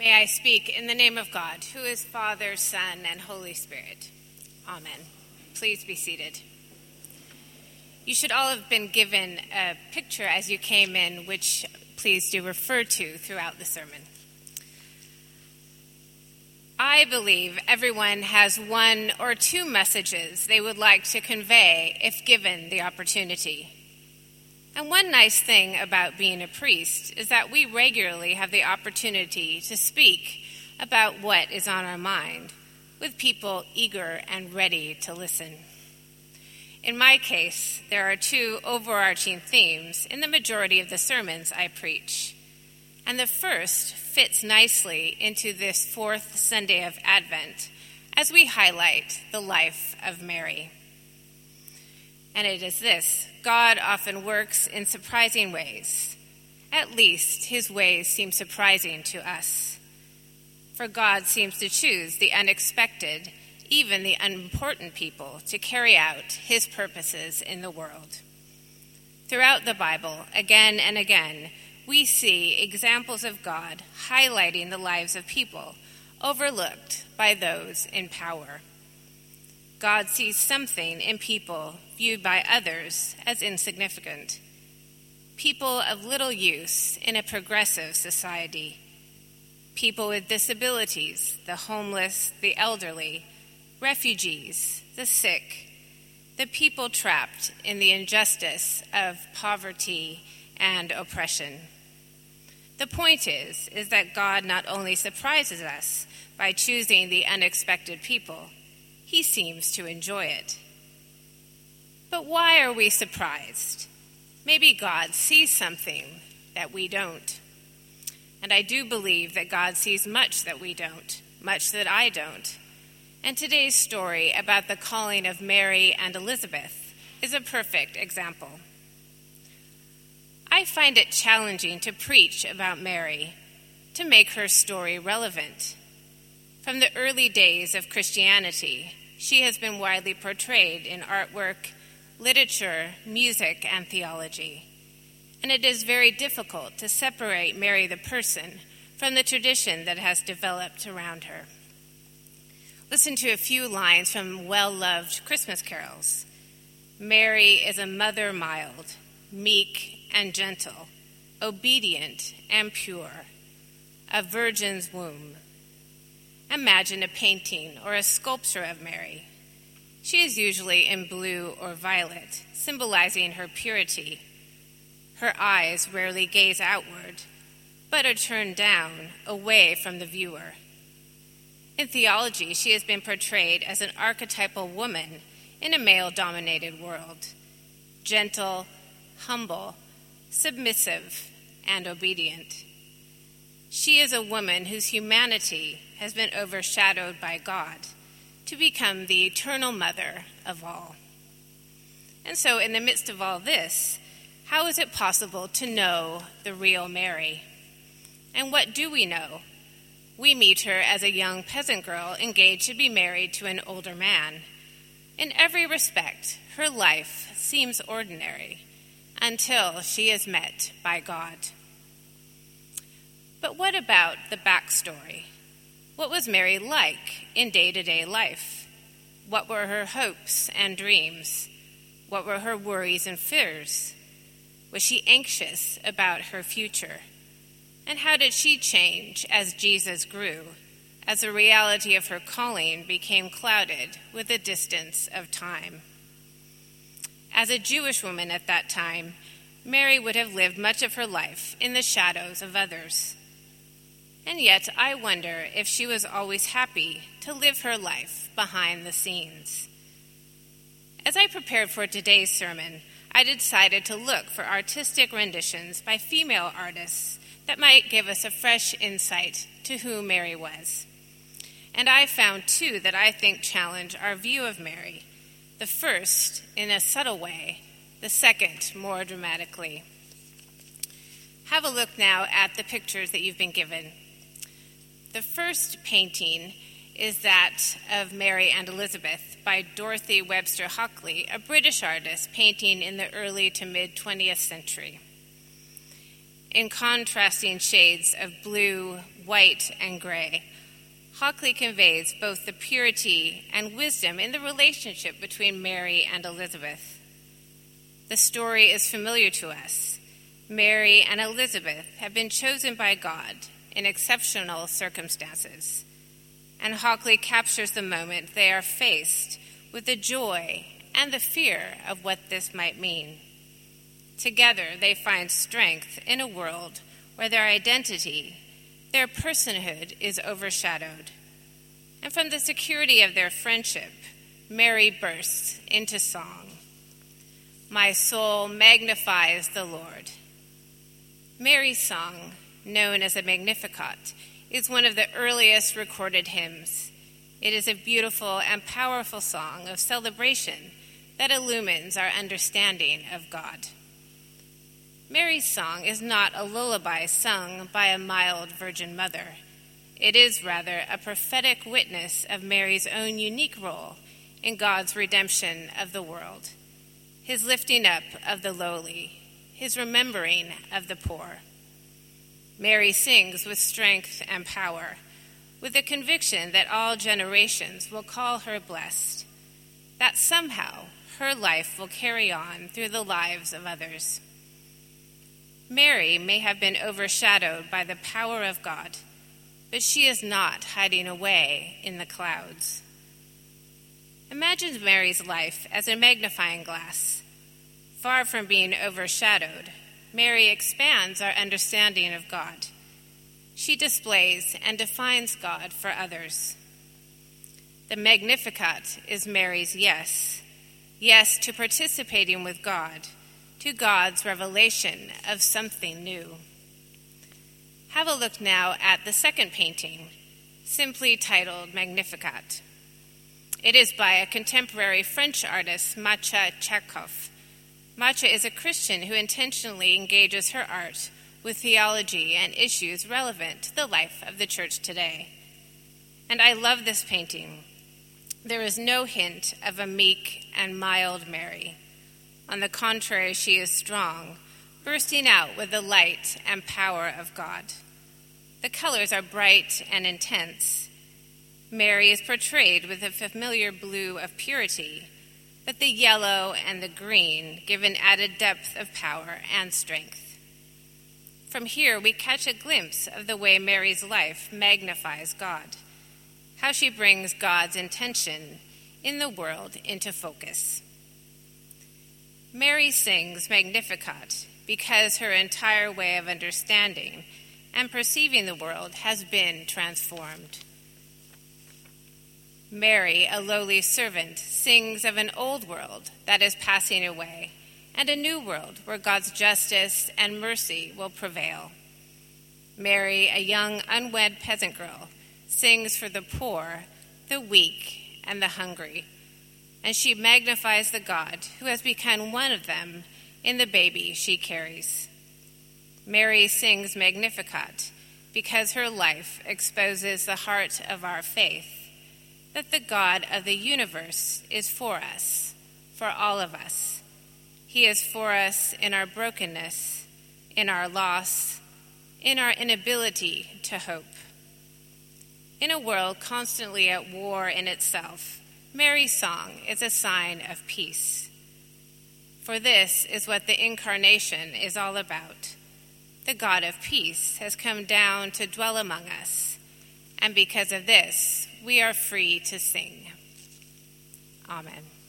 May I speak in the name of God, who is Father, Son, and Holy Spirit. Amen. Please be seated. You should all have been given a picture as you came in, which please do refer to throughout the sermon. I believe everyone has one or two messages they would like to convey if given the opportunity. And one nice thing about being a priest is that we regularly have the opportunity to speak about what is on our mind, with people eager and ready to listen. In my case, there are two overarching themes in the majority of the sermons I preach. And the first fits nicely into this fourth Sunday of Advent as we highlight the life of Mary. And it is this: God often works in surprising ways. At least his ways seem surprising to us. For God seems to choose the unexpected, even the unimportant people, to carry out his purposes in the world. Throughout the Bible, again and again, we see examples of God highlighting the lives of people overlooked by those in power. God sees something in people viewed by others as insignificant. People of little use in a progressive society. People with disabilities, the homeless, the elderly, refugees, the sick, the people trapped in the injustice of poverty and oppression. The point is that God not only surprises us by choosing the unexpected people, he seems to enjoy it. But why are we surprised? Maybe God sees something that we don't. And I do believe that God sees much that we don't, much that I don't. And today's story about the calling of Mary and Elizabeth is a perfect example. I find it challenging to preach about Mary, to make her story relevant. From the early days of Christianity, she has been widely portrayed in artwork, literature, music, and theology. And it is very difficult to separate Mary the person from the tradition that has developed around her. Listen to a few lines from well-loved Christmas carols. Mary is a mother mild, meek and gentle, obedient and pure, a virgin's womb. Imagine a painting or a sculpture of Mary. She is usually in blue or violet, symbolizing her purity. Her eyes rarely gaze outward, but are turned down, away from the viewer. In theology, she has been portrayed as an archetypal woman in a male-dominated world, gentle, humble, submissive, and obedient. She is a woman whose humanity has been overshadowed by God to become the eternal mother of all. And so in the midst of all this, how is it possible to know the real Mary? And what do we know? We meet her as a young peasant girl engaged to be married to an older man. In every respect, her life seems ordinary until she is met by God. But what about the backstory? What was Mary like in day-to-day life? What were her hopes and dreams? What were her worries and fears? Was she anxious about her future? And how did she change as Jesus grew, as the reality of her calling became clouded with the distance of time? As a Jewish woman at that time, Mary would have lived much of her life in the shadows of others. And yet, I wonder if she was always happy to live her life behind the scenes. As I prepared for today's sermon, I decided to look for artistic renditions by female artists that might give us a fresh insight to who Mary was. And I found two that I think challenge our view of Mary. The first, in a subtle way, the second, more dramatically. Have a look now at the pictures that you've been given. The first painting is that of Mary and Elizabeth by Dorothy Webster Hockley, a British artist painting in the early to mid-20th century. In contrasting shades of blue, white, and gray, Hockley conveys both the purity and wisdom in the relationship between Mary and Elizabeth. The story is familiar to us. Mary and Elizabeth have been chosen by God in exceptional circumstances, and Hockley captures the moment they are faced with the joy and the fear of what this might mean. Together, they find strength in a world where their identity, their personhood, is overshadowed. And from the security of their friendship, Mary bursts into song. My soul magnifies the Lord. Mary's song, known as a Magnificat, is one of the earliest recorded hymns. It is a beautiful and powerful song of celebration that illumines our understanding of God. Mary's song is not a lullaby sung by a mild virgin mother. It is rather a prophetic witness of Mary's own unique role in God's redemption of the world, his lifting up of the lowly, his remembering of the poor. Mary sings with strength and power, with the conviction that all generations will call her blessed, that somehow her life will carry on through the lives of others. Mary may have been overshadowed by the power of God, but she is not hiding away in the clouds. Imagine Mary's life as a magnifying glass. Far from being overshadowed, Mary expands our understanding of God. She displays and defines God for others. The Magnificat is Mary's yes to participating with God, to God's revelation of something new. Have a look now at the second painting, simply titled Magnificat. It is by a contemporary French artist, Matcha Tchekhov. Matcha is a Christian who intentionally engages her art with theology and issues relevant to the life of the church today. And I love this painting. There is no hint of a meek and mild Mary. On the contrary, she is strong, bursting out with the light and power of God. The colors are bright and intense. Mary is portrayed with a familiar blue of purity, but the yellow and the green give an added depth of power and strength. From here, we catch a glimpse of the way Mary's life magnifies God, how she brings God's intention in the world into focus. Mary sings Magnificat because her entire way of understanding and perceiving the world has been transformed. Mary, a lowly servant, sings of an old world that is passing away and a new world where God's justice and mercy will prevail. Mary, a young unwed peasant girl, sings for the poor, the weak, and the hungry, and she magnifies the God who has become one of them in the baby she carries. Mary sings Magnificat because her life exposes the heart of our faith, that the God of the universe is for us, for all of us. He is for us in our brokenness, in our loss, in our inability to hope. In a world constantly at war in itself, Mary's song is a sign of peace. For this is what the Incarnation is all about. The God of peace has come down to dwell among us, and because of this, we are free to sing. Amen.